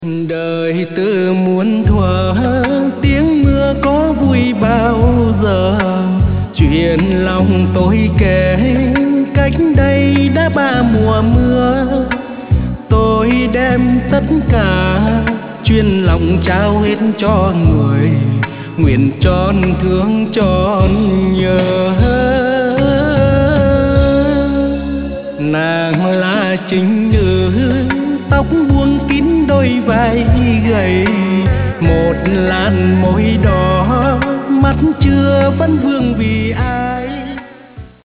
Đời từ muôn thuở, tiếng mưa có vui bao giờ. Chuyện lòng tôi kể cách đây đã 3 mùa mưa. Tôi đem tất cả chuyên lòng trao hết cho người, nguyện tròn thương tròn nhớ. Nàng là chính nữ, tóc buông kín đôi vai gầy, một làn môi đỏ, mắt chưa vẫn vương vì ai.